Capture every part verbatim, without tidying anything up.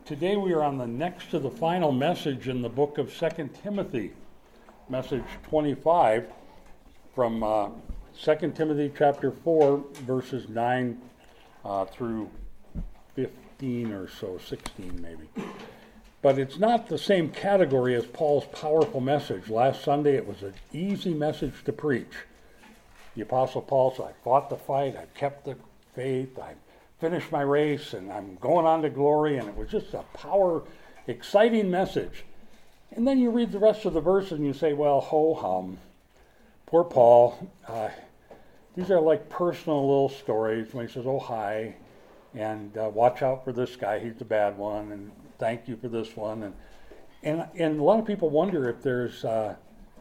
Today we are on the next to the final message in the book of Second Timothy, message twenty-five, from uh, Second Timothy chapter four, verses nine uh, through fifteen or so, sixteen maybe. But it's not the same category as Paul's powerful message. Last Sunday it was an easy message to preach. The Apostle Paul said, I fought the fight, I kept the faith, I finished my race, and I'm going on to glory, and it was just a power, exciting message. And then you read the rest of the verse and you say, well, ho-hum, poor Paul. Uh, these are like personal little stories when he says, oh, hi, and uh, watch out for this guy, he's the bad one, and thank you for this one. And and, and a lot of people wonder if there's uh,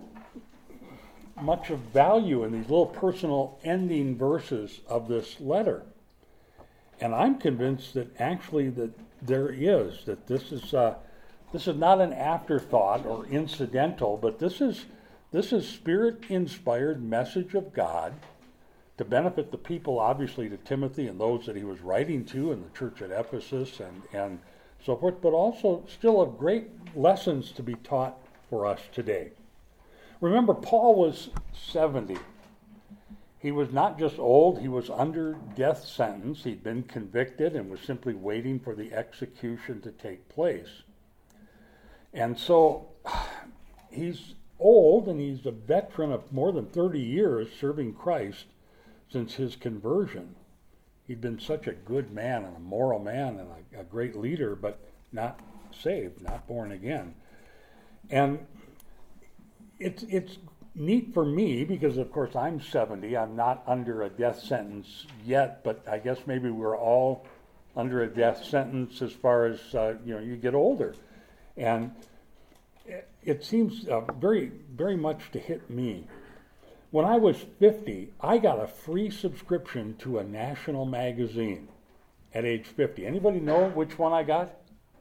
much of value in these little personal ending verses of this letter. And I'm convinced that actually that there is, that this is uh, this is not an afterthought or incidental, but this is this is Spirit-inspired message of God to benefit the people, obviously to Timothy and those that he was writing to in the church at Ephesus and, and so forth, but also still of great lessons to be taught for us today. Remember, Paul was seventy. He was not just old, he was under death sentence. He'd been convicted and was simply waiting for the execution to take place. And so he's old, and he's a veteran of more than thirty years serving Christ since his conversion. He'd been such a good man and a moral man and a, a great leader, but not saved, not born again. And it's it's neat for me because, of course, I'm seventy. I'm not under a death sentence yet, but I guess maybe we're all under a death sentence as far as, uh, you know, you get older. And it, it seems uh, very, very much to hit me. When I was fifty, I got a free subscription to a national magazine at age fifty. Anybody know which one I got?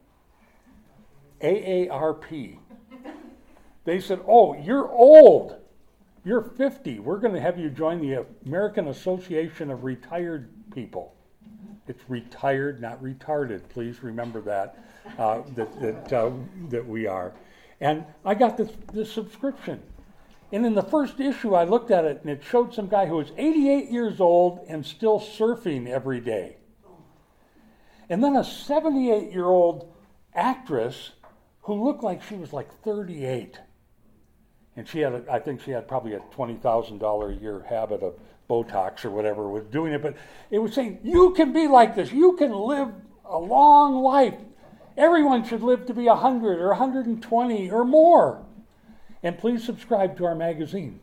A A R P. They said, oh, you're old. You're fifty. We're going to have you join the American Association of Retired People. It's retired, not retarded. Please remember that, uh, that that, uh, that we are. And I got this, this subscription. And in the first issue, I looked at it, and it showed some guy who was eighty-eight years old and still surfing every day. And then a seventy-eight-year-old actress who looked like she was like thirty-eight. And she had, a, I think she had probably a twenty thousand dollars a year habit of Botox or whatever was doing it. But it was saying, you can be like this. You can live a long life. Everyone should live to be one hundred or one hundred twenty or more. And please subscribe to our magazine.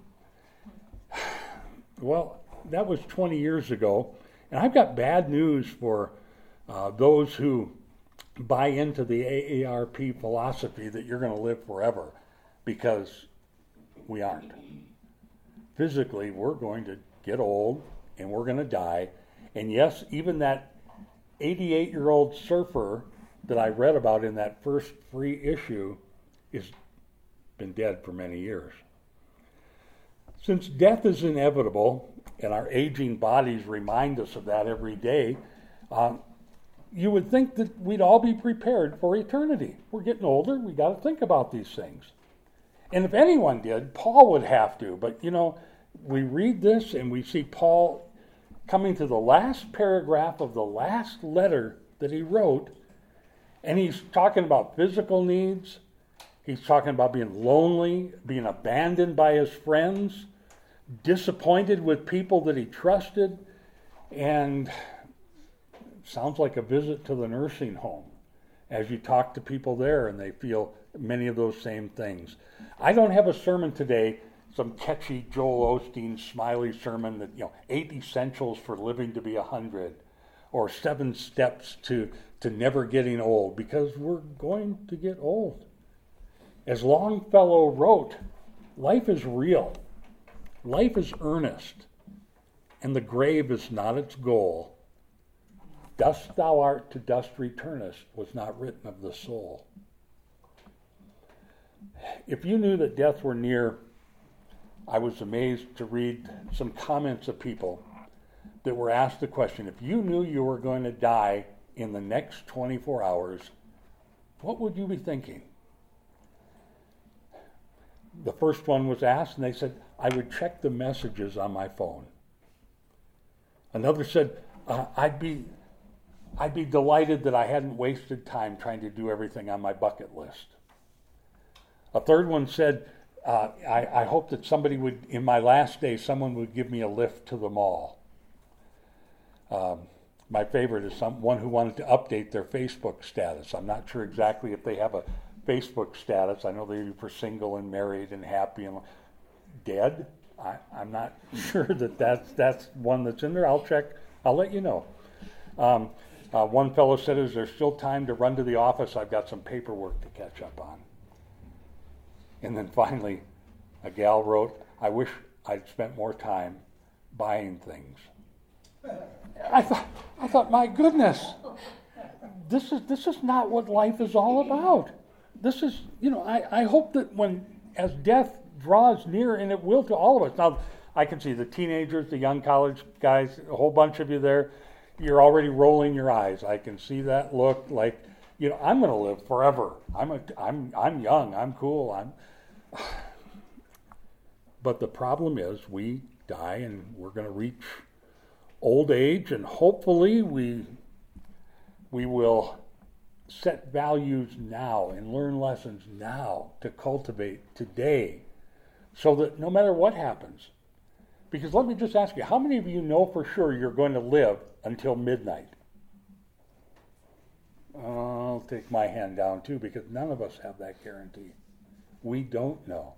Well, that was twenty years ago. And I've got bad news for uh, those who buy into the A A R P philosophy that you're going to live forever, because we aren't. Physically, we're going to get old and we're going to die. And yes, even that eighty-eight-year-old surfer that I read about in that first free issue has been dead for many years. Since death is inevitable, and our aging bodies remind us of that every day, um, you would think that we'd all be prepared for eternity. We're getting older, we got to think about these things. And if anyone did, Paul would have to. But, you know, we read this and we see Paul coming to the last paragraph of the last letter that he wrote, and he's talking about physical needs. He's talking about being lonely, being abandoned by his friends, disappointed with people that he trusted, and sounds like a visit to the nursing home as you talk to people there and they feel many of those same things. I don't have a sermon today, some catchy Joel Osteen smiley sermon that, you know, eight essentials for living to be a hundred, or seven steps to, to never getting old, because we're going to get old. As Longfellow wrote, life is real, life is earnest, and the grave is not its goal. Dust thou art, to dust returnest, was not written of the soul. If you knew that death were near, I was amazed to read some comments of people that were asked the question, if you knew you were going to die in the next twenty-four hours, what would you be thinking? The first one was asked, and they said, I would check the messages on my phone. Another said, uh, I'd be I'd be delighted that I hadn't wasted time trying to do everything on my bucket list. A third one said, uh, I, I hope that somebody would, in my last day, someone would give me a lift to the mall. Um, my favorite is someone who wanted to update their Facebook status. I'm not sure exactly if they have a Facebook status. I know they do for single and married and happy and dead. I, I'm not sure that that's, that's one that's in there. I'll check. I'll let you know. Um, uh, one fellow said, is there still time to run to the office? I've got some paperwork to catch up on. And then finally, a gal wrote, I wish I'd spent more time buying things. I thought, I thought, my goodness, this is this is not what life is all about. This is, you know, I, I hope that when, as death draws near, and it will to all of us. Now, I can see the teenagers, the young college guys, a whole bunch of you there, you're already rolling your eyes. I can see that look like, you know, I'm going to live forever. I'm a, I'm I'm young. I'm cool. I'm. But the problem is, we die, and we're going to reach old age, and hopefully we we will set values now and learn lessons now to cultivate today, so that no matter what happens. Because let me just ask you, how many of you know for sure you're going to live until midnight? I'll take my hand down too, because none of us have that guarantee. We don't know.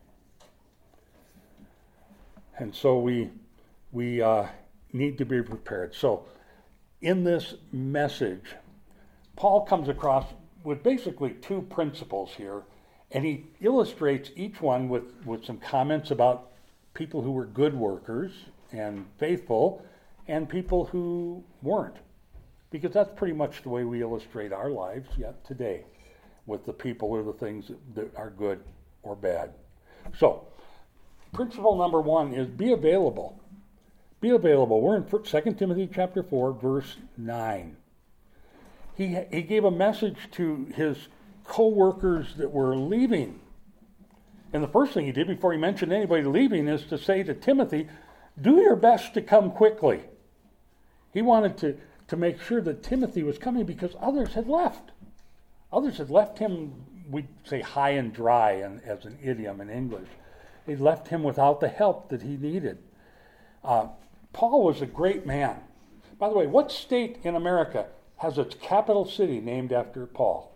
And so we we uh, need to be prepared. So in this message, Paul comes across with basically two principles here, and he illustrates each one with, with some comments about people who were good workers and faithful, and people who weren't. Because that's pretty much the way we illustrate our lives yet today, with the people or the things that, that are good or bad. So, principle number one is be available. Be available. We're in Second Timothy chapter four, verse nine. He, he gave a message to his co-workers that were leaving. And the first thing he did before he mentioned anybody leaving is to say to Timothy, do your best to come quickly. He wanted to, to make sure that Timothy was coming because others had left. Others had left him, we'd say high and dry and, as an idiom in English. They left him without the help that he needed. Uh, Paul was a great man. By the way, what state in America has its capital city named after Paul?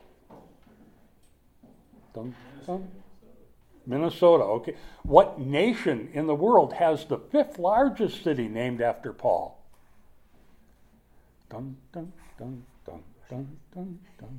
Dun, dun. Minnesota, okay. What nation in the world has the fifth largest city named after Paul? Dun, dun, dun, dun, dun, dun, dun,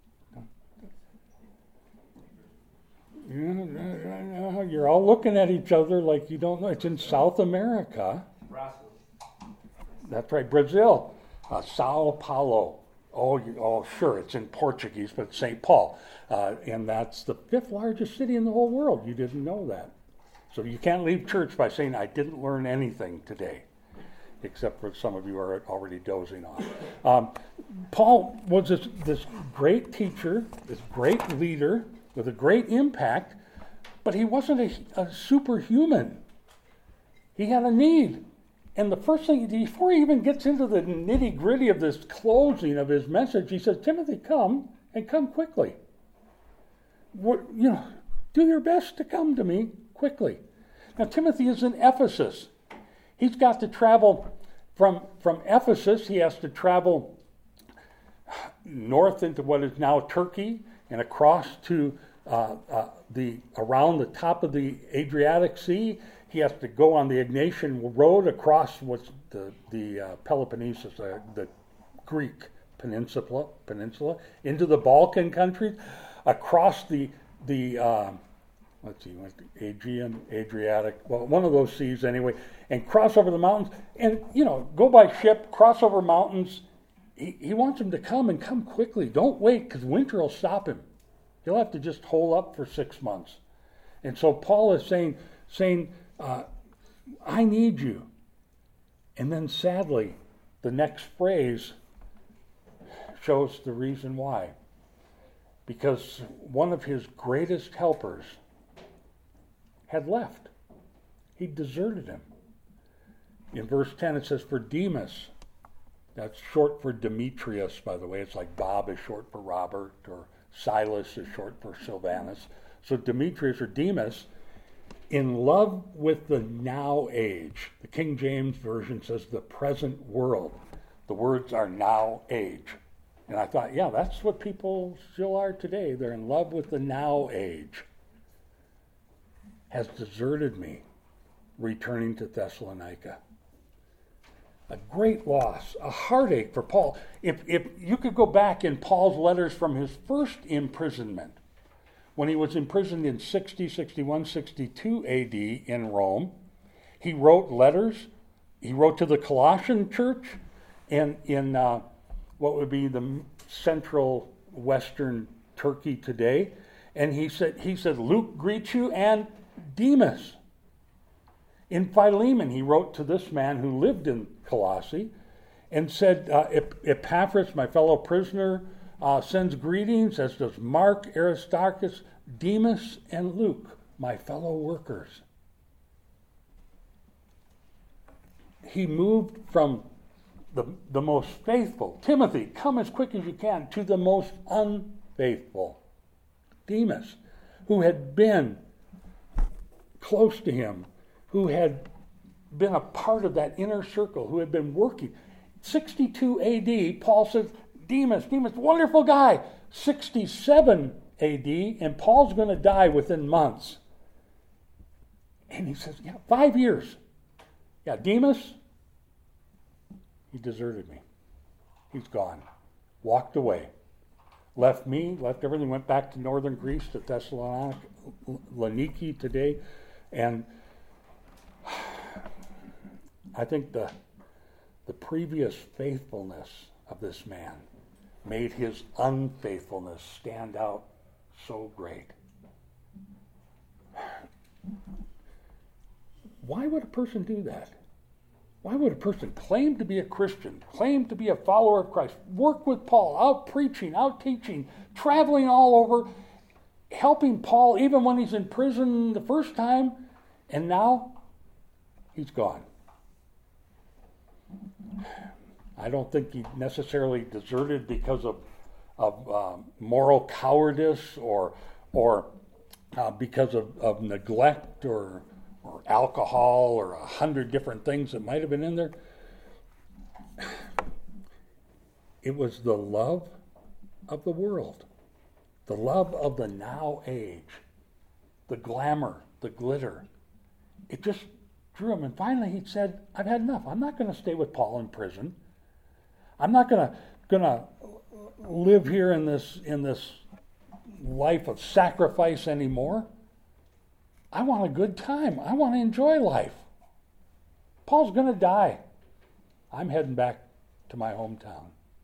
dun. Yeah, you're all looking at each other like you don't know. It's in South America. That's right, Brazil. Uh, Sao Paulo. Oh, you, oh, sure, it's in Portuguese, but it's Saint Paul. Uh, and that's the fifth largest city in the whole world. You didn't know that. So you can't leave church by saying, I didn't learn anything today, except for some of you are already dozing off. Um, Paul was this, this great teacher, this great leader with a great impact, but he wasn't a, a superhuman. He had a need. And the first thing, before he even gets into the nitty-gritty of this closing of his message, he says, Timothy, come, and come quickly. What, you know, do your best to come to me quickly. Now, Timothy is in Ephesus. He's got to travel from, from Ephesus. He has to travel north into what is now Turkey and across to uh, uh, the around the top of the Adriatic Sea. He has to go on the Egnatian Road across what's the the uh, Peloponnesus, uh, the Greek peninsula, peninsula, into the Balkan countries, across the the uh, let's see, what's the Aegean, Adriatic, well, one of those seas anyway, and cross over the mountains, and you know, go by ship, cross over mountains. He he wants him to come and come quickly. Don't wait, because winter will stop him. He'll have to just hole up for six months. And so Paul is saying saying. Uh, I need you. And then sadly, the next phrase shows the reason why. because one of his greatest helpers had left. He deserted him. In verse ten it says, for Demas, that's short for Demetrius, by the way. It's like Bob is short for Robert, or Silas is short for Silvanus. So Demetrius or Demas, in love with the now age. The King James Version says the present world. The words are now age. And I thought, yeah, that's what people still are today. They're in love with the now age. Has deserted me, returning to Thessalonica. A great loss, a heartache for Paul. If, if you could go back in Paul's letters from his first imprisonment, when he was imprisoned in sixty, sixty-one, sixty-two A D in Rome, he wrote letters. He wrote to the Colossian church and in uh, what would be the central western Turkey today. And he said, he said, Luke greets you and Demas. In Philemon, he wrote to this man who lived in Colossae and said, uh, Epaphras, my fellow prisoner, uh, sends greetings, as does Mark, Aristarchus, Demas, and Luke, my fellow workers. He moved from the, the most faithful, Timothy, come as quick as you can, to the most unfaithful, Demas, who had been close to him, who had been a part of that inner circle, who had been working. sixty-two A D, Paul says, Demas, Demas, wonderful guy. sixty-seven A D, and Paul's going to die within months. And he says, yeah, five years. Yeah, Demas, he deserted me. He's gone. Walked away. Left me, left everything, went back to northern Greece, to Thessaloniki today. And I think the, the previous faithfulness of this man made his unfaithfulness stand out so great. Why would a person do that? Why would a person claim to be a Christian, claim to be a follower of Christ, work with Paul, out preaching, out teaching, traveling all over, helping Paul even when he's in prison the first time, and now he's gone? I don't think he necessarily deserted because of, of um, moral cowardice or or uh, because of, of neglect or or alcohol or a hundred different things that might have been in there. It was the love of the world, the love of the now age, the glamour, the glitter. It just drew him. And finally he said, I've had enough. I'm not going to stay with Paul in prison. I'm not going to going to live here in this in this life of sacrifice anymore. I want a good time. I want to enjoy life. Paul's going to die. I'm heading back to my hometown.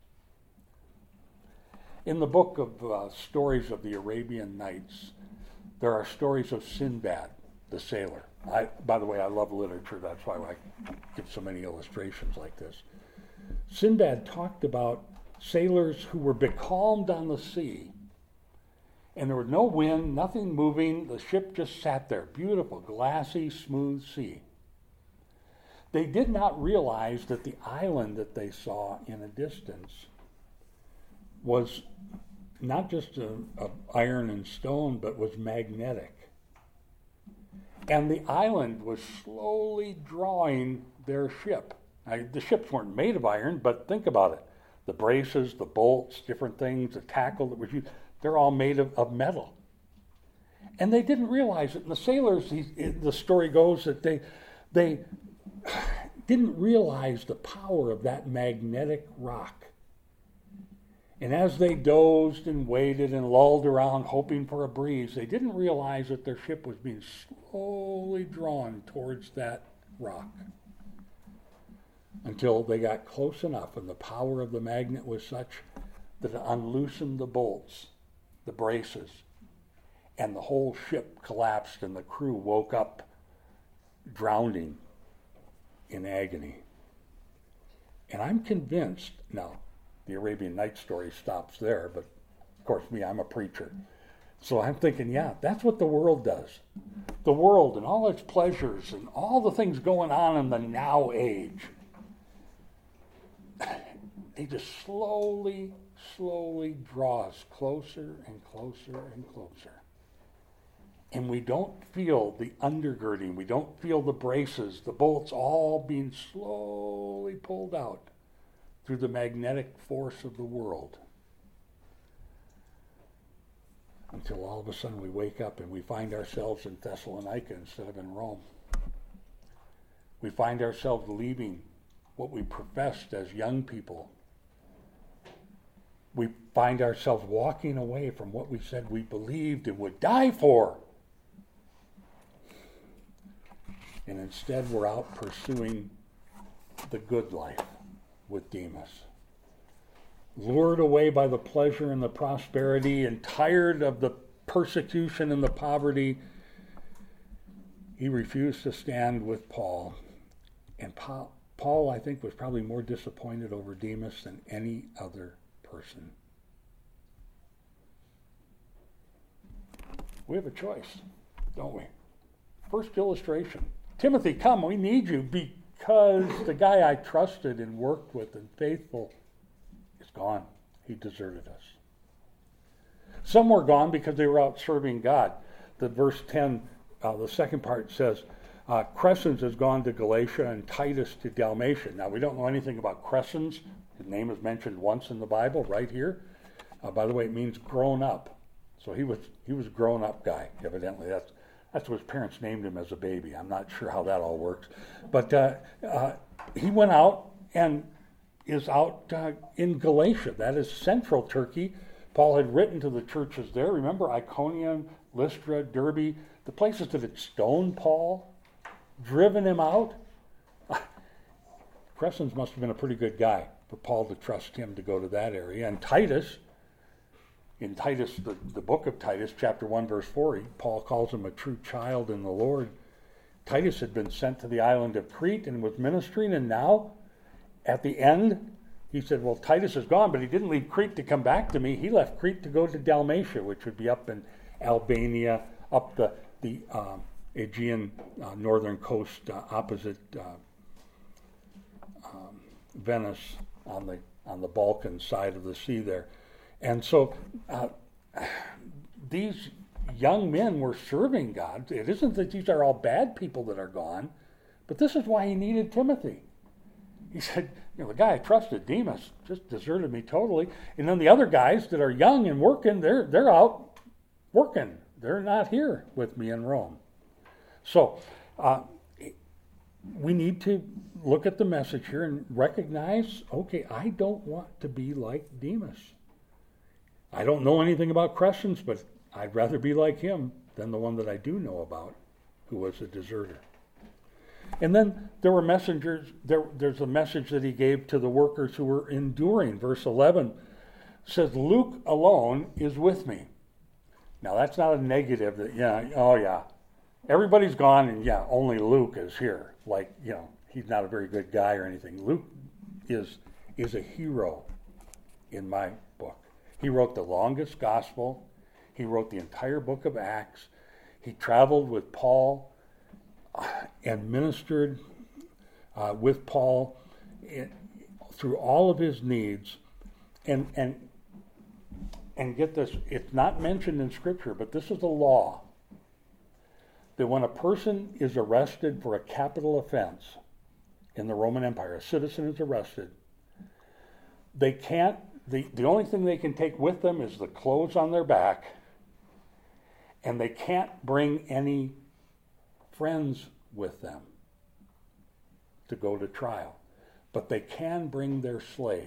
In the book of uh, stories of the Arabian Nights, there are stories of Sinbad, the sailor. I, by the way, I love literature. That's why I give so many illustrations like this. Sinbad talked about sailors who were becalmed on the sea, and there was no wind, nothing moving. The ship just sat there, beautiful, glassy, smooth sea. They did not realize that the island that they saw in a distance was not just a, a iron and stone, but was magnetic. And the island was slowly drawing their ship. Now, the ships weren't made of iron, but think about it. The braces, the bolts, different things, the tackle that was used, they're all made of, of metal. And they didn't realize it. And the sailors, he, the story goes that they, they didn't realize the power of that magnetic rock. And as they dozed and waited and lulled around hoping for a breeze, they didn't realize that their ship was being slowly drawn towards that rock, until they got close enough and the power of the magnet was such that it unloosened the bolts, the braces, and the whole ship collapsed and the crew woke up drowning in agony. And I'm convinced, now the Arabian Nights story stops there, but Of course, me, I'm a preacher. So I'm thinking, yeah, that's what the world does. The world and all its pleasures and all the things going on in the now age, they just slowly, slowly draw us closer and closer and closer. And we don't feel the undergirding. We don't feel the braces, the bolts all being slowly pulled out through the magnetic force of the world. Until all of a sudden we wake up and we find ourselves in Thessalonica instead of in Rome. We find ourselves leaving what we professed as young people. We find ourselves walking away from what we said we believed and would die for. And instead we're out pursuing the good life with Demas. Lured away by the pleasure and the prosperity and tired of the persecution and the poverty, he refused to stand with Paul. And Paul, Paul, I think, was probably more disappointed over Demas than any other person. We have a choice, don't we? First illustration. Timothy, come, we need you because the guy I trusted and worked with and faithful is gone. He deserted us. Some were gone because they were out serving God. The verse ten, uh, the second part says, uh, Crescens has gone to Galatia and Titus to Dalmatia. Now, we don't know anything about Crescens. His name is mentioned once in the Bible, right here. Uh, by the way, it means grown up. So he was he was a grown up guy, evidently. That's That's what his parents named him as a baby. I'm not sure how that all works. But uh, uh, he went out and is out uh, in Galatia. That is central Turkey. Paul had written to the churches there. Remember Iconium, Lystra, Derbe, the places that had stoned Paul, driven him out. Crescens must have been a pretty good guy for Paul to trust him to go to that area. And Titus, in Titus, the, the book of Titus, chapter one, verse four, he, Paul calls him a true child in the Lord. Titus had been sent to the island of Crete and was ministering, and now, at the end, he said, well, Titus is gone, but he didn't leave Crete to come back to me. He left Crete to go to Dalmatia, which would be up in Albania, up the, the uh, Aegean uh, northern coast, uh, opposite uh, um, Venice, on the on the Balkan side of the sea there. And so uh, these young men were serving God. It isn't that these are all bad people that are gone, but this is why he needed Timothy. He said, you know, the guy I trusted, Demas, just deserted me totally. And then the other guys that are young and working, they're they're out working. They're not here with me in Rome. So uh, we need to look at the message here and recognize, okay, I don't want to be like Demas. I don't know anything about Crescens, but I'd rather be like him than the one that I do know about, who was a deserter. And then there were messengers, there, there's a message that he gave to the workers who were enduring. Verse eleven says, Luke alone is with me. Now that's not a negative that, yeah, oh yeah, everybody's gone and yeah, only Luke is here. Like, you know, he's not a very good guy or anything. Luke is is a hero in my book. He wrote the longest gospel. He wrote the entire book of Acts. He traveled with Paul and ministered uh, with Paul in, through all of his needs. And, and, and get this, it's not mentioned in Scripture, but this is the law, that when a person is arrested for a capital offense in the Roman Empire, a citizen is arrested, they can't, the, the only thing they can take with them is the clothes on their back, and they can't bring any friends with them to go to trial. But they can bring their slave.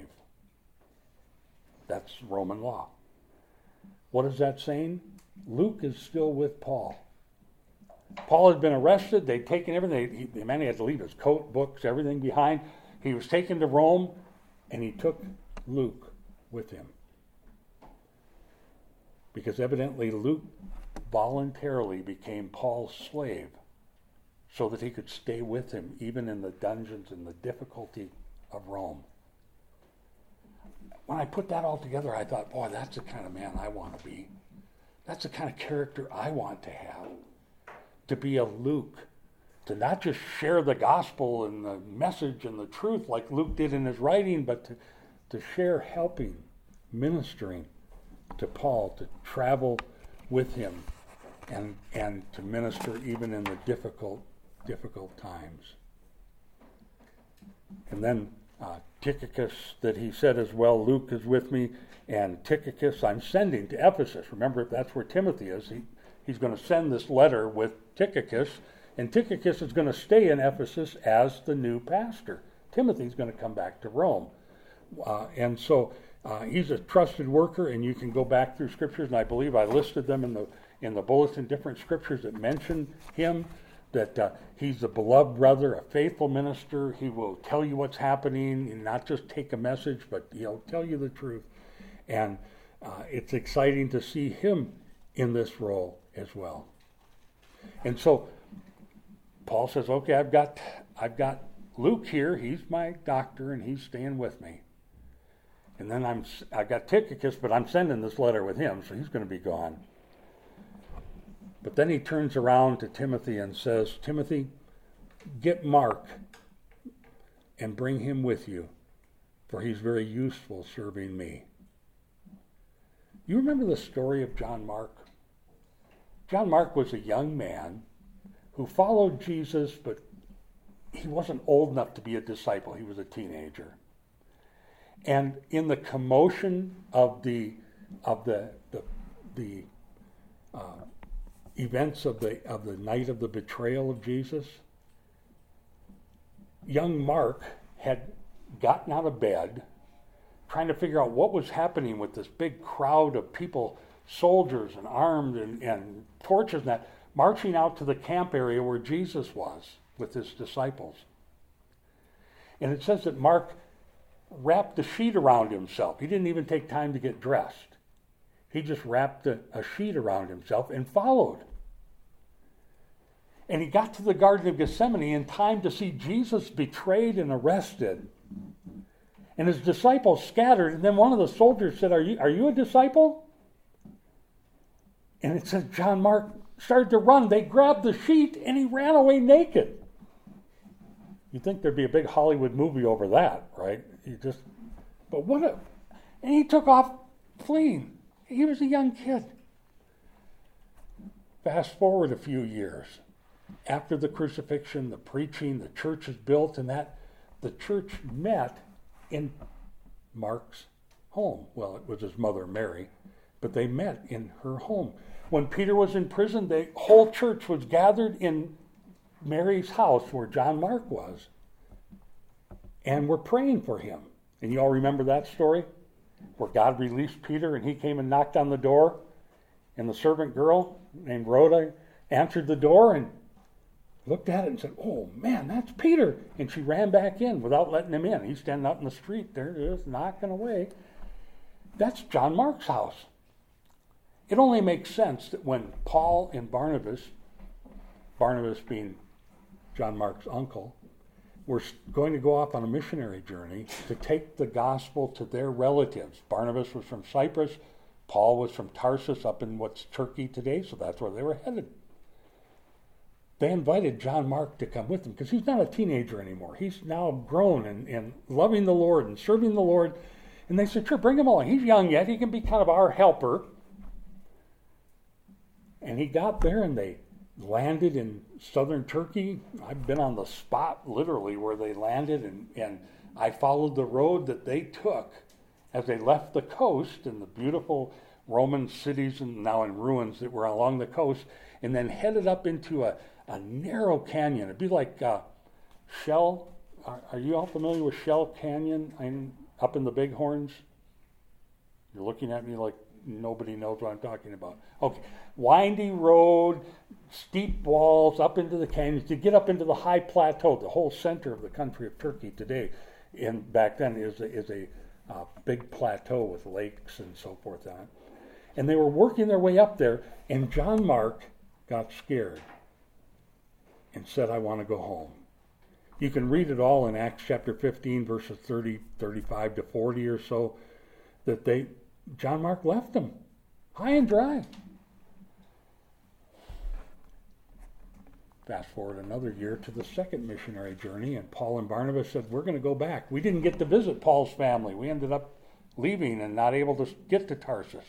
That's Roman law. What is that saying? Luke is still with Paul. Paul had been arrested. They'd taken everything. He, the man had to leave his coat, books, everything behind. He was taken to Rome, and he took Luke with him. Because evidently Luke voluntarily became Paul's slave so that he could stay with him even in the dungeons and the difficulty of Rome. when I put that all together, I thought, boy, that's the kind of man I want to be. That's the kind of character I want to have. To be a Luke. To not just share the gospel and the message and the truth like Luke did in his writing, but to, to share helping, ministering to Paul, to travel with him and and to minister even in the difficult, difficult times. And then uh, Tychicus, that he said as well, Luke is with me, and Tychicus I'm sending to Ephesus. Remember, that's where Timothy is. He, he's going to send this letter with Tychicus, and Tychicus is going to stay in Ephesus as the new pastor. Timothy's going to come back to Rome. Uh, and so uh, he's a trusted worker, and you can go back through scriptures, and I believe I listed them in the in the bulletin, different scriptures that mention him, that uh, he's a beloved brother, a faithful minister. He will tell you what's happening, and not just take a message, but he'll tell you the truth. And uh, it's exciting to see him in this role as well. And so Paul says, okay, I've got I've got Luke here. He's my doctor, and he's staying with me. And then I'm I got Tychicus, but I'm sending this letter with him, so he's going to be gone. But then he turns around to Timothy and says, Timothy, get Mark and bring him with you, for he's very useful serving me. You remember the story of John Mark? John Mark was a young man who followed Jesus, but he wasn't old enough to be a disciple. He was a teenager. And in the commotion of the of the the, the uh, events of the of the night of the betrayal of Jesus, young Mark had gotten out of bed, trying to figure out what was happening with this big crowd of people, soldiers and armed and, and torches and that, marching out to the camp area where Jesus was with his disciples. And it says that Mark wrapped a sheet around himself. He didn't even take time to get dressed. He just wrapped a, a sheet around himself and followed. And he got to the Garden of Gethsemane in time to see Jesus betrayed and arrested. And his disciples scattered, and then one of the soldiers said, Are you, are you a disciple? And it says John Mark started to run. They grabbed the sheet, and he ran away naked. You'd think there'd be a big Hollywood movie over that, right? He just, but what a, and he took off fleeing. He was a young kid. Fast forward a few years. After the crucifixion, the preaching, the church is built, and that the church met in Mark's home. Well, it was his mother, Mary, but they met in her home. When Peter was in prison, the whole church was gathered in Mary's house where John Mark was, and we're praying for him. And you all remember that story? Where God released Peter, and he came and knocked on the door, and the servant girl named Rhoda answered the door and looked at it and said, oh man, that's Peter. And she ran back in without letting him in. He's standing out in the street there, just knocking away. That's John Mark's house. It only makes sense that when Paul and Barnabas, Barnabas being John Mark's uncle, were going to go off on a missionary journey to take the gospel to their relatives. Barnabas was from Cyprus. Paul was from Tarsus up in what's Turkey today, so that's where they were headed. They invited John Mark to come with them because he's not a teenager anymore. He's now grown and, and loving the Lord and serving the Lord. And they said, sure, bring him along. He's young yet. He can be kind of our helper. And he got there, and they landed in southern Turkey. I've been on the spot, literally, where they landed, and, and I followed the road that they took as they left the coast and the beautiful Roman cities, and now in ruins, that were along the coast, and then headed up into a, a narrow canyon. It'd be like uh, Shell. Are, are you all familiar with Shell Canyon I'm up in the Bighorns? You're looking at me like nobody knows what I'm talking about. Okay, windy road, steep walls up into the canyons to get up into the high plateau. The whole center of the country of Turkey today, and back then, is a, is a uh, big plateau with lakes and so forth on it. And they were working their way up there, and John Mark got scared and said, I want to go home. You can read it all in Acts chapter fifteen, verses thirty, thirty-five to forty or so. that they, John Mark left them high and dry. Fast forward another year to the second missionary journey, and Paul and Barnabas said, we're going to go back. We didn't get to visit Paul's family. We ended up leaving and not able to get to Tarsus.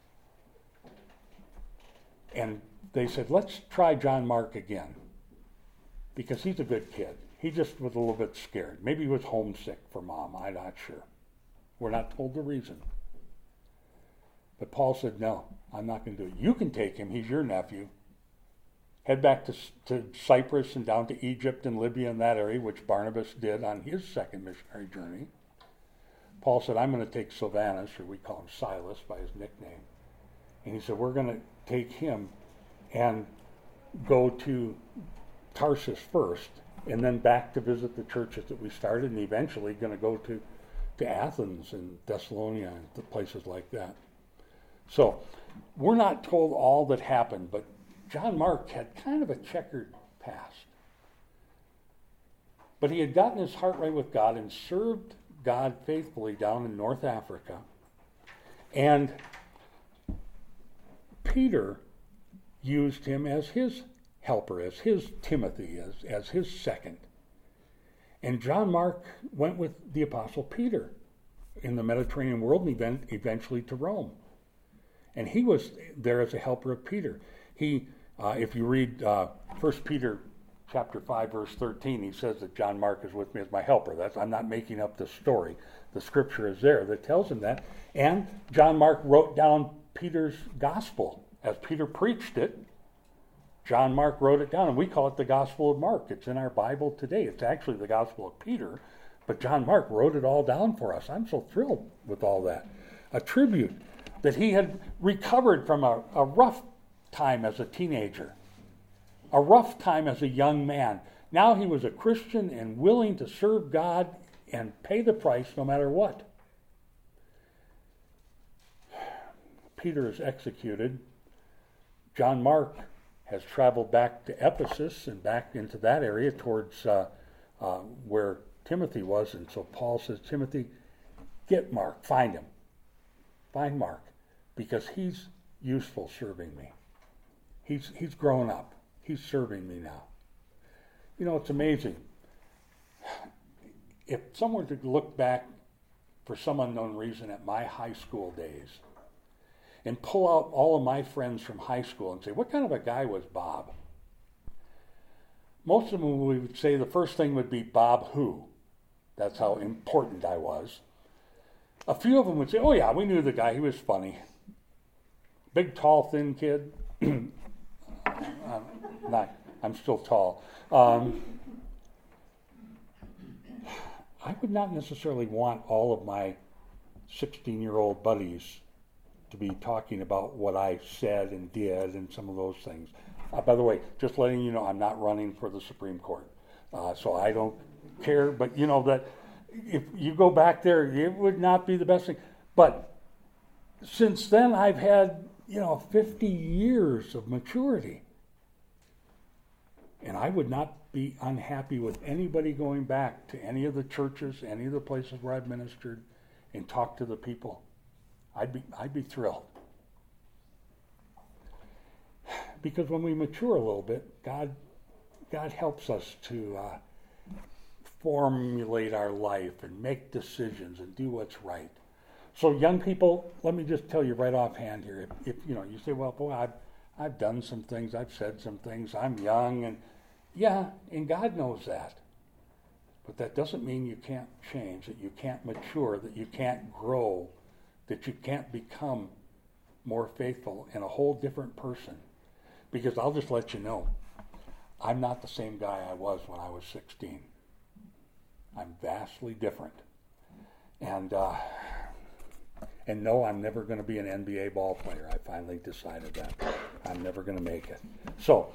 And they said, let's try John Mark again, because he's a good kid. He just was a little bit scared. Maybe he was homesick for mom. I'm not sure. We're not told the reason. But Paul said, no, I'm not going to do it. You can take him. He's your nephew. Head back to, to Cyprus and down to Egypt and Libya and that area, which Barnabas did on his second missionary journey. Paul said, I'm going to take Silvanus, or we call him Silas by his nickname. And he said, we're going to take him and go to Tarsus first, and then back to visit the churches that we started, and eventually going to go to, to Athens and Thessalonica and places like that. So we're not told all that happened, but John Mark had kind of a checkered past. But he had gotten his heart right with God and served God faithfully down in North Africa. And Peter used him as his helper, as his Timothy, as, as his second. And John Mark went with the Apostle Peter in the Mediterranean world and then eventually to Rome. And he was there as a helper of Peter. He, uh, if you read uh, First Peter chapter five, verse thirteen, he says that John Mark is with me as my helper. That's, I'm not making up the story. The scripture is there that tells him that. And John Mark wrote down Peter's gospel. As Peter preached it, John Mark wrote it down, and we call it the Gospel of Mark. It's in our Bible today. It's actually the Gospel of Peter, but John Mark wrote it all down for us. I'm so thrilled with all that. A tribute that he had recovered from a, a rough time as a teenager, a rough time as a young man. Now he was a Christian and willing to serve God and pay the price no matter what. Peter is executed. John Mark has traveled back to Ephesus and back into that area towards uh, uh, where Timothy was. And so Paul says, Timothy, get Mark, find him. Find Mark, because he's useful serving me. He's, he's grown up. He's serving me now. You know, it's amazing. If someone could look back for some unknown reason at my high school days and pull out all of my friends from high school and say, what kind of a guy was Bob? Most of them we would say the first thing would be Bob who. That's how important I was. A few of them would say, oh yeah, we knew the guy, he was funny. Big, tall, thin kid. I'm, not, I'm still tall. Um, I would not necessarily want all of my sixteen-year-old buddies to be talking about what I said and did and some of those things. Uh, by the way, just letting you know, I'm not running for the Supreme Court. Uh, so I don't care, but you know that if you go back there, it would not be the best thing. But since then, I've had, you know, fifty years of maturity. And I would not be unhappy with anybody going back to any of the churches, any of the places where I've ministered and talked to the people. I'd be, I'd be thrilled. Because when we mature a little bit, God, God helps us to uh, formulate our life and make decisions and do what's right. So young people, let me just tell you right offhand here. If, if you know, you say, well, boy, I've, I've done some things, I've said some things, I'm young, and yeah, and God knows that. But that doesn't mean you can't change, that you can't mature, that you can't grow, that you can't become more faithful and a whole different person. Because I'll just let you know, I'm not the same guy I was when I was sixteen. I'm vastly different. And uh, and no, I'm never going to be an N B A ball player. I finally decided that. I'm never going to make it. So,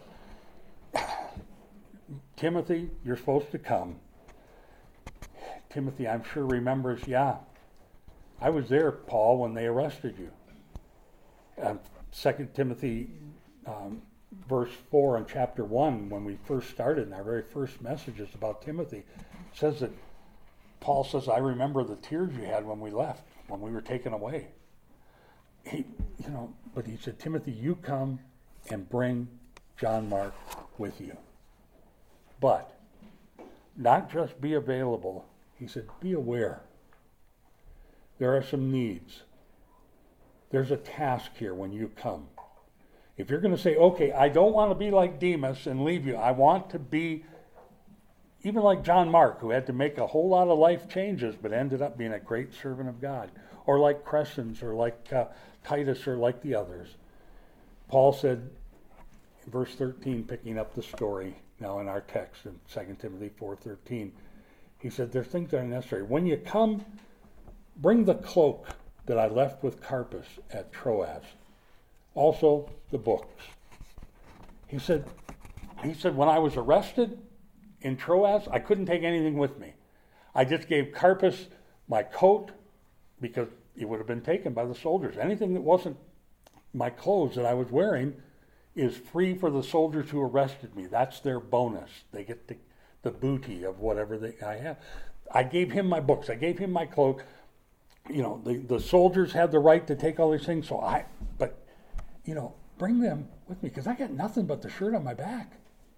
Timothy, you're supposed to come. Timothy, I'm sure, remembers, yeah, I was there, Paul, when they arrested you. Uh, Second Timothy um, verse four in chapter one, when we first started in our very first messages about Timothy, says that Paul says, I remember the tears you had when we left. when we were taken away. He, you know, but he said, Timothy, you come and bring John Mark with you. But not just be available. He said, be aware. There are some needs. There's a task here when you come. If you're going to say, okay, I don't want to be like Demas and leave you. I want to be even like John Mark, who had to make a whole lot of life changes, but ended up being a great servant of God. Or like Crescens, or like uh, Titus, or like the others. Paul said, in verse thirteen, picking up the story now in our text in Second Timothy four thirteen, he said, there's things that are necessary. When you come, bring the cloak that I left with Carpus at Troas. Also, the books. He said, he said, when I was arrested in Troas, I couldn't take anything with me. I just gave Carpus my coat because it would have been taken by the soldiers. Anything that wasn't my clothes that I was wearing is free for the soldiers who arrested me. That's their bonus. They get the, the booty of whatever they, I have. I gave him my books. I gave him my cloak. You know, the, the soldiers had the right to take all these things, so I, but, you know, bring them with me, because I got nothing but the shirt on my back.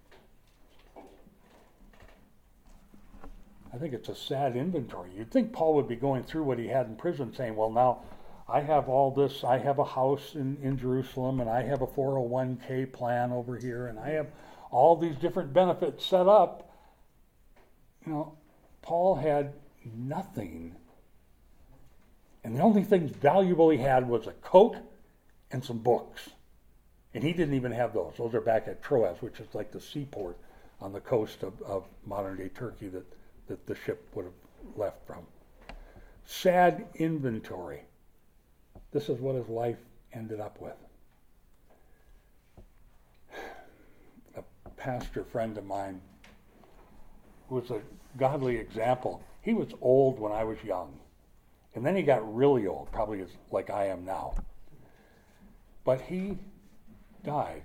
I think it's a sad inventory. You'd think Paul would be going through what he had in prison, saying, well, now I have all this. I have a house in, in Jerusalem, and I have a four oh one k plan over here, and I have all these different benefits set up. You know, Paul had nothing. And the only things valuable he had was a coat and some books. And he didn't even have those. Those are back at Troas, which is like the seaport on the coast of, of modern-day Turkey that, that the ship would have left from. Sad inventory. This is what his life ended up with. A pastor friend of mine who was a godly example, he was old when I was young. And then he got really old, probably as, like I am now. But he died.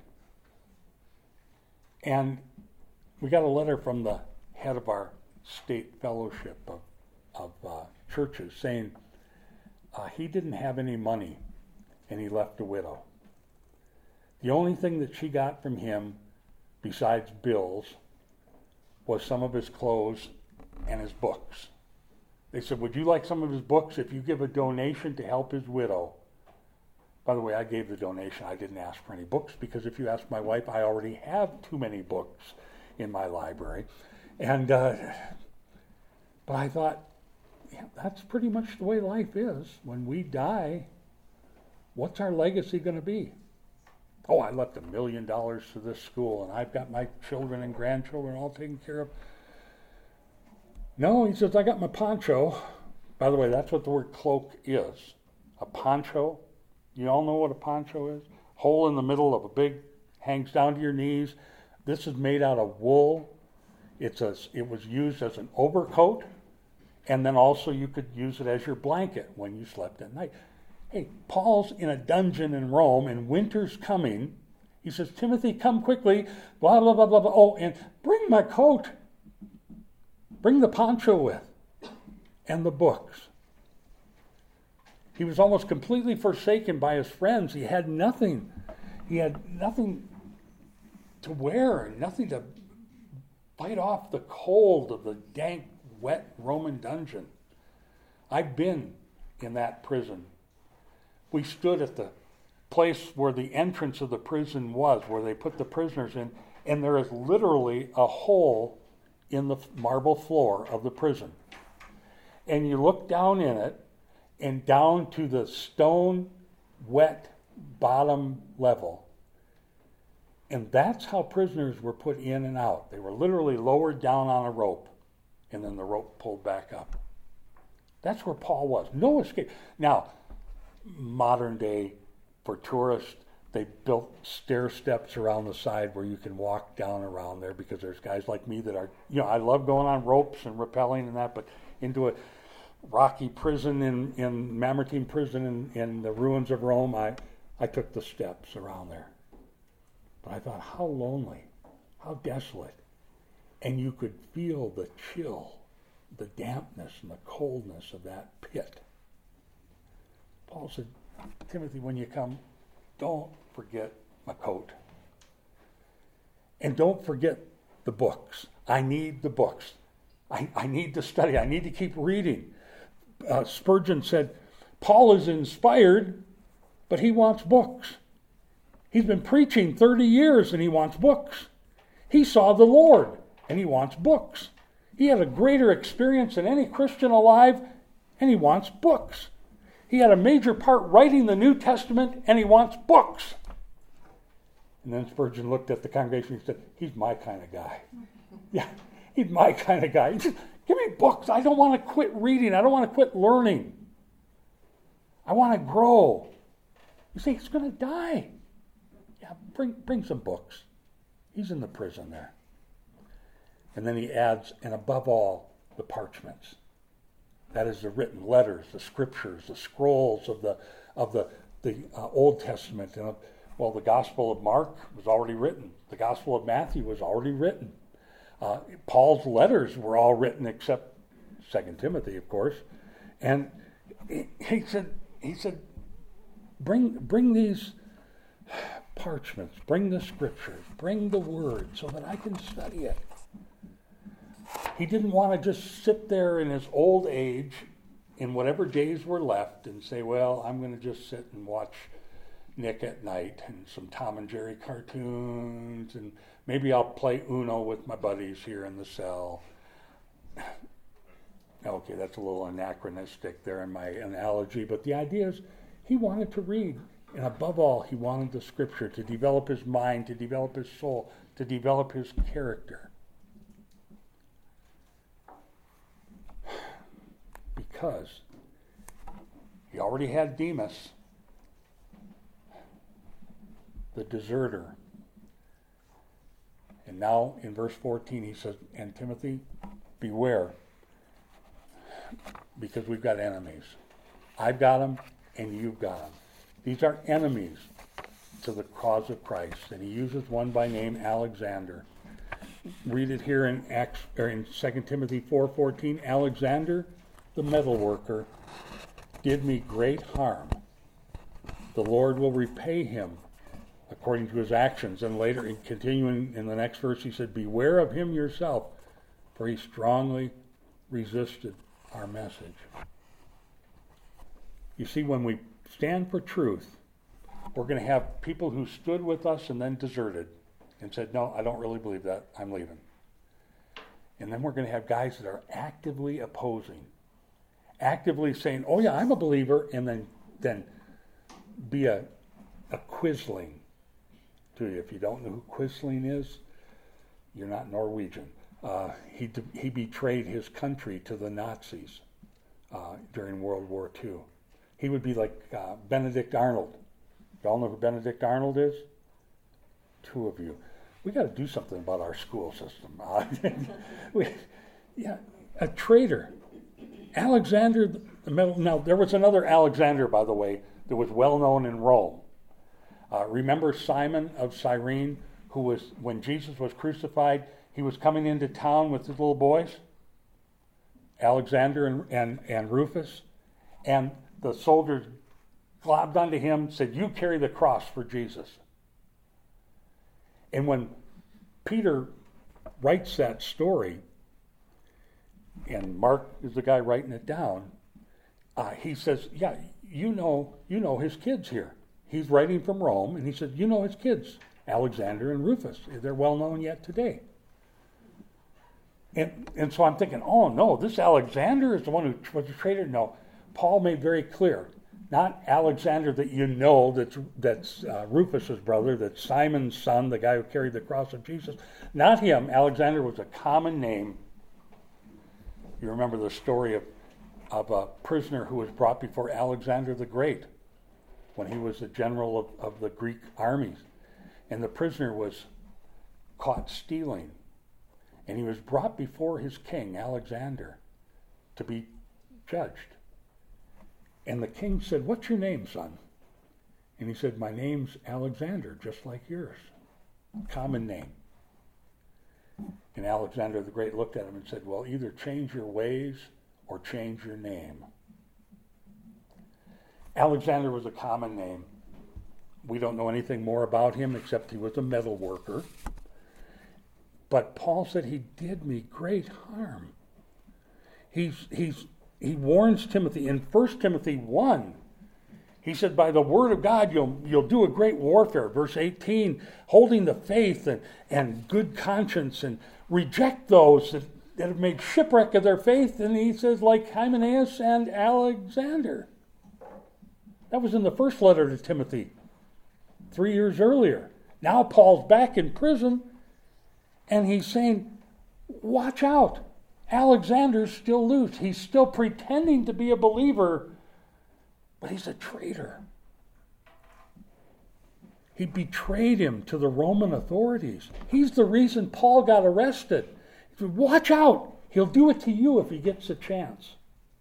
And we got a letter from the head of our state fellowship of, of uh, churches saying uh, he didn't have any money and he left a widow. The only thing that she got from him, besides bills, was some of his clothes and his books. They said, would you like some of his books if you give a donation to help his widow? By the way, I gave the donation. I didn't ask for any books because if you ask my wife, I already have too many books in my library. And uh, but I thought, yeah, that's pretty much the way life is. When we die, what's our legacy going to be? Oh, I left a million dollars to this school, and I've got my children and grandchildren all taken care of. No, he says, I got my poncho. By the way, that's what the word cloak is. A poncho. You all know what a poncho is? Hole in the middle of a big, hangs down to your knees. This is made out of wool. It's a, it was used as an overcoat, and then also you could use it as your blanket when you slept at night. Hey, Paul's in a dungeon in Rome, and winter's coming. He says, Timothy, come quickly, blah, blah, blah, blah, blah. Oh, and bring my coat. Bring the poncho with, and the books. He was almost completely forsaken by his friends. He had nothing. He had nothing to wear, and nothing to fight off the cold of the dank, wet Roman dungeon. I've been in that prison. We stood at the place where the entrance of the prison was, where they put the prisoners in, and there is literally a hole in the marble floor of the prison. And you look down in it, and down to the stone, wet bottom level. And that's how prisoners were put in and out. They were literally lowered down on a rope, and then the rope pulled back up. That's where Paul was. No escape. Now, modern day, for tourists, they built stair steps around the side where you can walk down around there, because there's guys like me that are, you know, I love going on ropes and rappelling and that, but into a rocky prison in, in Mamertine prison in, in the ruins of Rome, I, I took the steps around there. But I thought, how lonely, how desolate. And you could feel the chill, the dampness and the coldness of that pit. Paul said, Timothy, when you come, don't forget my coat. And don't forget the books. I need the books. I, I need to study. I need to keep reading. Uh, Spurgeon said, Paul is inspired, but he wants books. He's been preaching thirty years and he wants books. He saw the Lord and he wants books. He had a greater experience than any Christian alive and he wants books. He had a major part writing the New Testament and he wants books. And then Spurgeon looked at the congregation and said, he's my kind of guy. Yeah, he's my kind of guy. Just, give me books. I don't want to quit reading. I don't want to quit learning. I want to grow. You say, he's going to die. Yeah, bring, bring some books. He's in the prison there. And then he adds, and above all, the parchments. That is the written letters, the scriptures, the scrolls of the of the, the uh, Old Testament. And, uh, well, the Gospel of Mark was already written. The Gospel of Matthew was already written. Uh, Paul's letters were all written except Second Timothy, of course. And he, he said, he said, bring bring these parchments, bring the scriptures, bring the word so that I can study it. He didn't want to just sit there in his old age in whatever days were left and say, well, I'm going to just sit and watch Nick at Night and some Tom and Jerry cartoons, and maybe I'll play Uno with my buddies here in the cell. Okay, that's a little anachronistic there in my analogy, but the idea is he wanted to read, and above all, he wanted the scripture to develop his mind, to develop his soul, to develop his character. Because he already had Demas, the deserter. And now in verse fourteen he says, and Timothy, beware, because we've got enemies. I've got them and you've got them. These are enemies to the cause of Christ. And he uses one by name, Alexander. Read it here in Acts or in Second Timothy four fourteen. Alexander, the metal worker, did me great harm. The Lord will repay him according to his actions. And later, in continuing in the next verse, he said, beware of him yourself, for he strongly resisted our message. You see, when we stand for truth, we're going to have people who stood with us and then deserted and said, no, I don't really believe that. I'm leaving. And then we're going to have guys that are actively opposing, actively saying, oh yeah, I'm a believer, and then then be a, a quisling to you. If you don't know who quisling is, you're not Norwegian. Uh, he he betrayed his country to the Nazis uh, during World War Two. He would be like uh, Benedict Arnold. Y'all know who Benedict Arnold is? Two of you. We got to do something about our school system. Uh, we, yeah, a traitor. Alexander the Middle. Now, there was another Alexander, by the way, that was well known in Rome. Uh, remember Simon of Cyrene, who was, when Jesus was crucified, he was coming into town with his little boys, Alexander and, and, and Rufus, and the soldiers globbed onto him, said, you carry the cross for Jesus. And when Peter writes that story, and Mark is the guy writing it down, uh, he says, yeah, you know, you know his kids here. He's writing from Rome, and he said, you know his kids, Alexander and Rufus. They're well known yet today. And and so I'm thinking, oh no, this Alexander is the one who was a traitor? No, Paul made very clear, not Alexander that you know, that's, that's uh, Rufus's brother, that's Simon's son, the guy who carried the cross of Jesus. Not him. Alexander was a common name. You remember the story of, of a prisoner who was brought before Alexander the Great when he was the general of, of the Greek armies. And the prisoner was caught stealing. And he was brought before his king, Alexander, to be judged. And the king said, what's your name, son? And he said, my name's Alexander, just like yours. Common name. And Alexander the Great looked at him and said, well, either change your ways or change your name. Alexander was a common name. We don't know anything more about him except he was a metal worker. But Paul said he did me great harm. He's, he's, he warns Timothy in First Timothy one. He said, by the word of God, you'll, you'll do a great warfare. Verse eighteen, holding the faith and, and good conscience, and reject those that, that have made shipwreck of their faith. And he says, like Hymenaeus and Alexander. That was in the first letter to Timothy, three years earlier. Now Paul's back in prison, and he's saying, watch out. Alexander's still loose. He's still pretending to be a believer, but he's a traitor. He betrayed him to the Roman authorities. He's the reason Paul got arrested. He said, watch out. He'll do it to you if he gets a chance.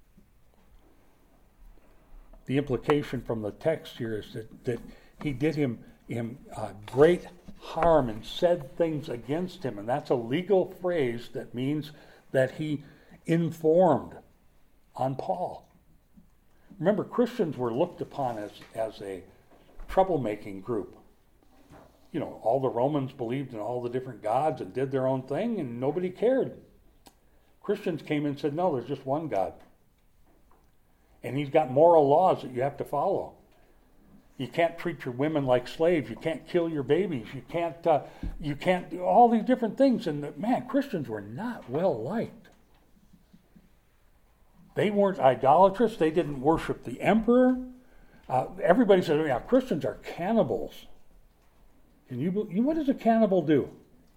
The implication from the text here is that, that he did him, him uh, great harm and said things against him. And that's a legal phrase that means that he informed on Paul. Remember, Christians were looked upon as, as a troublemaking group. You know, all the Romans believed in all the different gods and did their own thing, and nobody cared. Christians came in and said, no, there's just one God. And he's got moral laws that you have to follow. You can't treat your women like slaves. You can't kill your babies. You can't, uh, you can't do all these different things. And man, Christians were not well liked. They weren't idolatrous. They didn't worship the emperor. Uh, everybody said, yeah, Christians are cannibals. And you, you, what does a cannibal do?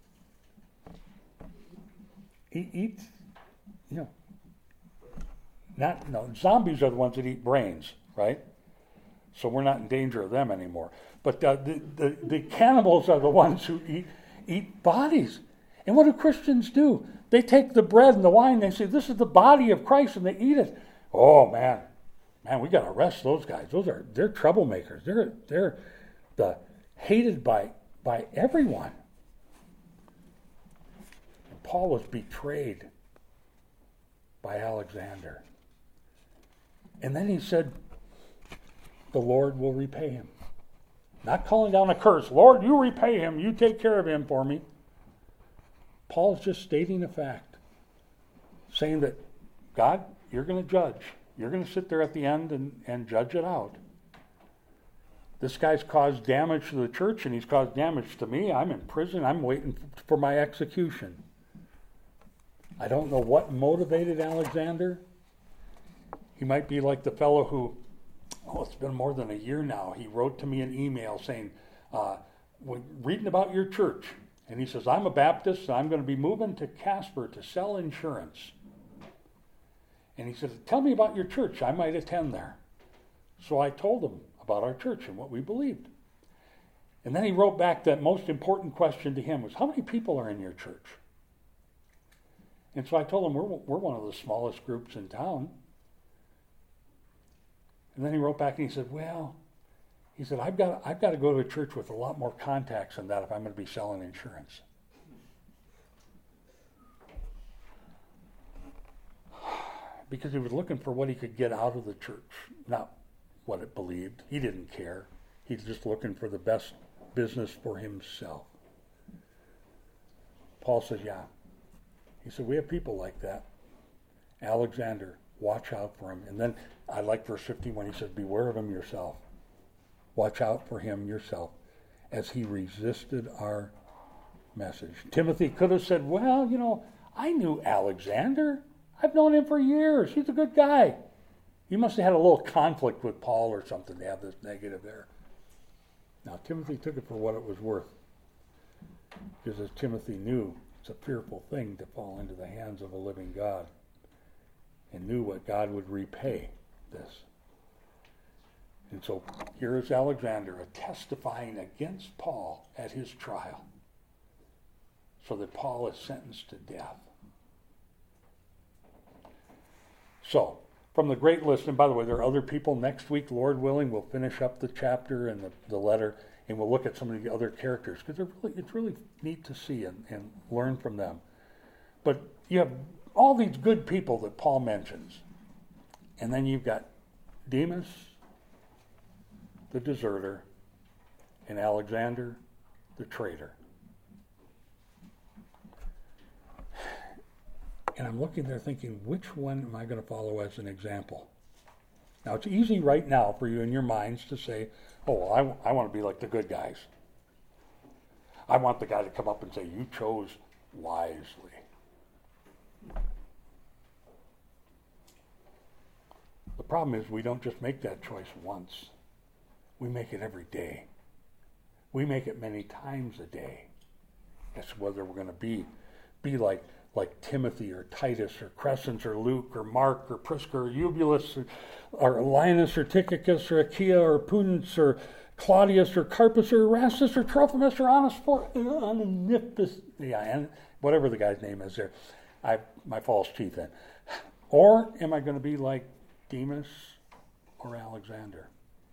He eats, you know, not, no, zombies are the ones that eat brains, right? So we're not in danger of them anymore. But uh, the, the, the cannibals are the ones who eat, eat bodies. And what do Christians do? They take the bread and the wine and they say, this is the body of Christ, and they eat it. Oh, man. Man, we got to arrest those guys. Those are, they're troublemakers. They're, they're the hated by, by everyone. Paul was betrayed by Alexander. And then he said, the Lord will repay him. Not calling down a curse. Lord, you repay him. You take care of him for me. Paul's just stating a fact. Saying that, God, you're going to judge. You're going to sit there at the end and, and judge it out. This guy's caused damage to the church, and he's caused damage to me. I'm in prison. I'm waiting for my execution. I don't know what motivated Alexander. He might be like the fellow who, oh, it's been more than a year now. He wrote to me an email saying, uh, reading about your church. And he says, I'm a Baptist, and I'm going to be moving to Casper to sell insurance. And he said, tell me about your church. I might attend there. So I told him about our church and what we believed. And then he wrote back that most important question to him was, how many people are in your church? And so I told him, we're, we're one of the smallest groups in town. And then he wrote back and he said, well, he said, I've got, I've got to go to a church with a lot more contacts than that if I'm going to be selling insurance. Because he was looking for what he could get out of the church, not what it believed. He didn't care. He's just looking for the best business for himself. Paul says, yeah. He said, we have people like that. Alexander, watch out for him. And then I like verse fifteen when he says, beware of him yourself. Watch out for him yourself as he resisted our message. Timothy could have said, well, you know, I knew Alexander. I've known him for years. He's a good guy. He must have had a little conflict with Paul or something to have this negative there. Now, Timothy took it for what it was worth. Because as Timothy knew, it's a fearful thing to fall into the hands of a living God, and knew what God would repay this. And so here is Alexander testifying against Paul at his trial, so that Paul is sentenced to death. So, from the great list, and by the way, there are other people next week, Lord willing, we'll finish up the chapter and the, the letter, and we'll look at some of the other characters, because really, it's really neat to see and, and learn from them. But you have all these good people that Paul mentions. And then you've got Demas the deserter, and Alexander, the traitor. And I'm looking there thinking, which one am I going to follow as an example? Now, it's easy right now for you in your minds to say, oh, well, I, I want to be like the good guys. I want the guy to come up and say, you chose wisely. The problem is we don't just make that choice once. We make it every day. We make it many times a day. That's whether we're going to be, be like like Timothy or Titus or Crescens or Luke or Mark or Prisca or Eubulus or, or Linus or Tychicus or Achaia or Pudens or Claudius or Carpus or Erastus or Trophimus or Onesiphorus, yeah, and whatever the guy's name is there. I my false teeth in. Or am I going to be like Demas or Alexander?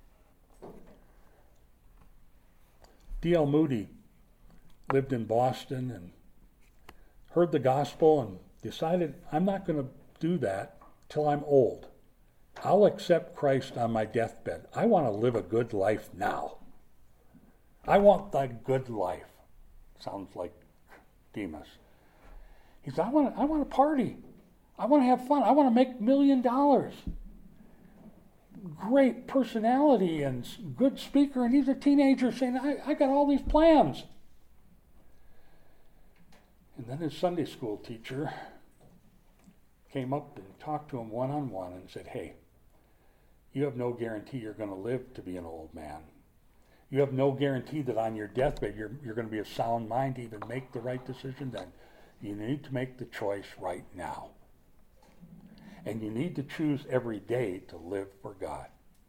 D L Moody lived in Boston and heard the gospel and decided, I'm not going to do that till I'm old. I'll accept Christ on my deathbed. I want to live a good life now. I want the good life. Sounds like Demas. He said, I want to, I want to party. I want to have fun. I want to make a million dollars. Great personality and good speaker, and he's a teenager saying, I, I got all these plans. And then his Sunday school teacher came up and talked to him one-on-one and said, hey, you have no guarantee you're going to live to be an old man. You have no guarantee that on your deathbed you're, you're going to be of sound mind to even make the right decision then. You need to make the choice right now. And you need to choose every day to live for God.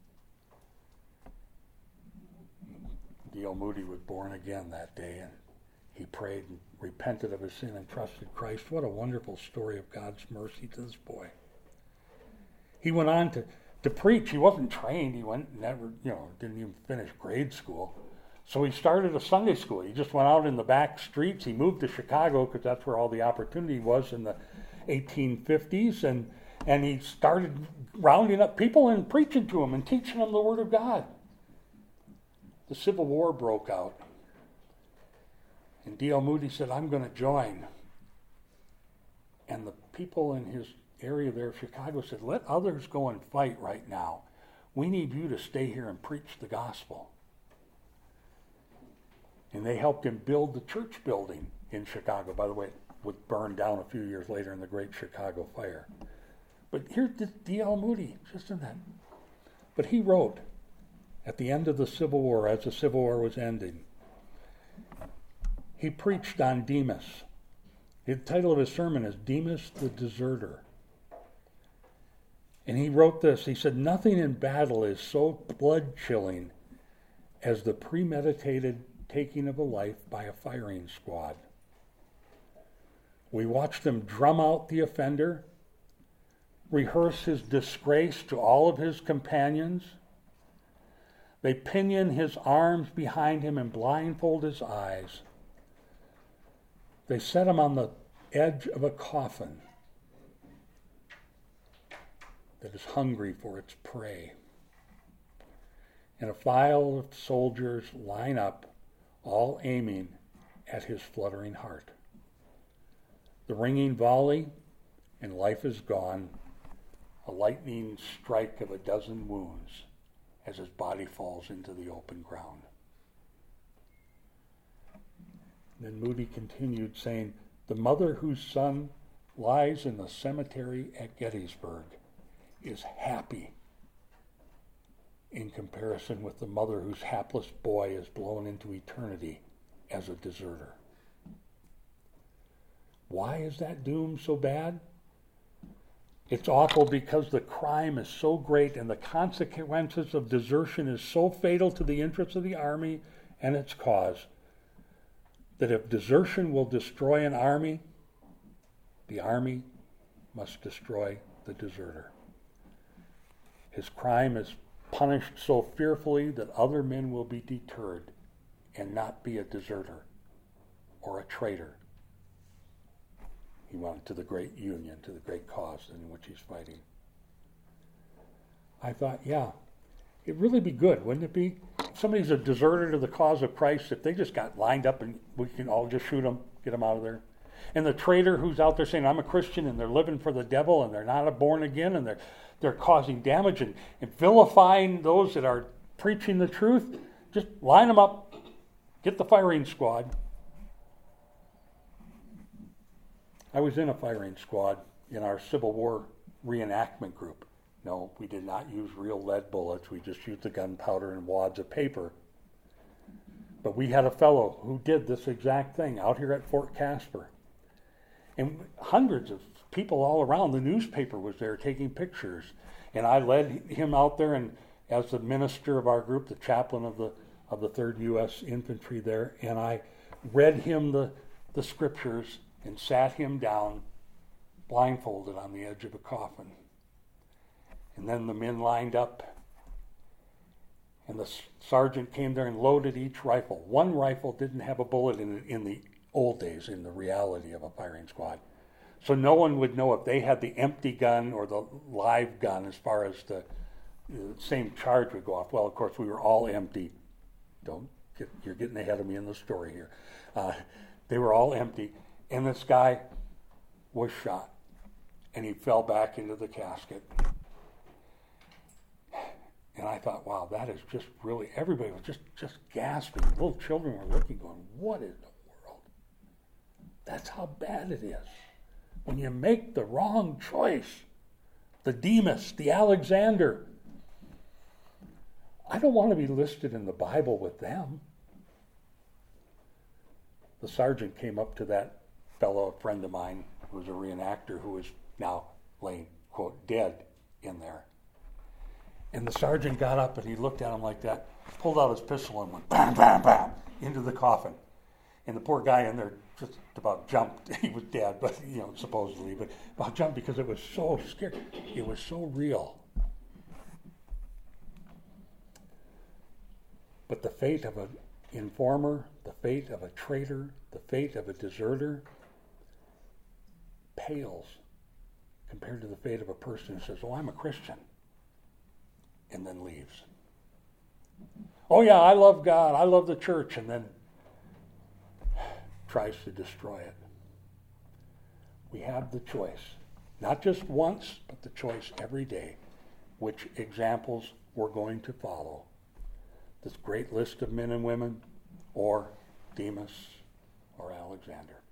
D L Moody was born again that day, and he prayed and repented of his sin and trusted Christ. What a wonderful story of God's mercy to this boy. He went on to, to preach. He wasn't trained. He went never, you know, didn't even finish grade school. So he started a Sunday school. He just went out in the back streets. He moved to Chicago because that's where all the opportunity was in the eighteen fifties, and and he started rounding up people and preaching to them and teaching them the Word of God. The Civil War broke out. And D L Moody said, I'm going to join. And the people in his area there, Chicago, said, let others go and fight right now. We need you to stay here and preach the gospel. And they helped him build the church building in Chicago. By the way, it was burned down a few years later in the Great Chicago Fire. But here's D L Moody, just in that. But he wrote, at the end of the Civil War, as the Civil War was ending, he preached on Demas. The title of his sermon is Demas the Deserter. And he wrote this. He said, nothing in battle is so blood-chilling as the premeditated taking of a life by a firing squad. We watch them drum out the offender, rehearse his disgrace to all of his companions. They pinion his arms behind him and blindfold his eyes. They set him on the edge of a coffin that is hungry for its prey. And a file of soldiers line up, all aiming at his fluttering heart. The ringing volley, and life is gone, a lightning strike of a dozen wounds as his body falls into the open ground. Then Moody continued, saying, the mother whose son lies in the cemetery at Gettysburg is happy in comparison with the mother whose hapless boy is blown into eternity as a deserter. Why is that doom so bad? It's awful because the crime is so great and the consequences of desertion is so fatal to the interests of the army and its cause that if desertion will destroy an army, the army must destroy the deserter. His crime is punished so fearfully that other men will be deterred and not be a deserter or a traitor. He went to the great union, to the great cause in which he's fighting. I thought, yeah, It'd really be good, wouldn't it be? If somebody's a deserter to the cause of Christ, if they just got lined up and we can all just shoot them, get them out of there. And the traitor who's out there saying, I'm a Christian, and they're living for the devil, and they're not born again, and they're they're causing damage and, and vilifying those that are preaching the truth, just line them up, get the firing squad. I was in a firing squad in our Civil War reenactment group. No, we did not use real lead bullets. We just used the gunpowder and wads of paper. But we had a fellow who did this exact thing out here at Fort Casper. And hundreds of people all around, the newspaper was there taking pictures. And I led him out there, and as the minister of our group, the chaplain of the of the third U S Infantry there, and I read him the, the scriptures and sat him down blindfolded on the edge of a coffin. And then the men lined up, and the sergeant came there and loaded each rifle. One rifle didn't have a bullet in it in the old days, in the reality of a firing squad. So no one would know if they had the empty gun or the live gun as far as the, the same charge would go off. Well, of course, we were all empty. Don't get, you're getting ahead of me in the story here. Uh, they were all empty, and this guy was shot, and he fell back into the casket. And I thought, wow, that is just really, everybody was just, just gasping. Little children were looking, going, what in the world? That's how bad it is. When you make the wrong choice, the Demas, the Alexander, I don't want to be listed in the Bible with them. The sergeant came up to that fellow, a friend of mine, who was a reenactor, who is now laying, quote, dead in there. And the sergeant got up and he looked at him like that, pulled out his pistol and went bam, bam, bam, into the coffin. And the poor guy in there just about jumped. He was dead, but, you know, supposedly, but about jumped because it was so scary. It was so real. But the fate of an informer, the fate of a traitor, the fate of a deserter pales compared to the fate of a person who says, oh, I'm a Christian, and then leaves. Oh yeah, I love God, I love the church, and then tries to destroy it. We have the choice, not just once, but the choice every day, which examples we're going to follow. This great list of men and women, or Demas, or Alexander.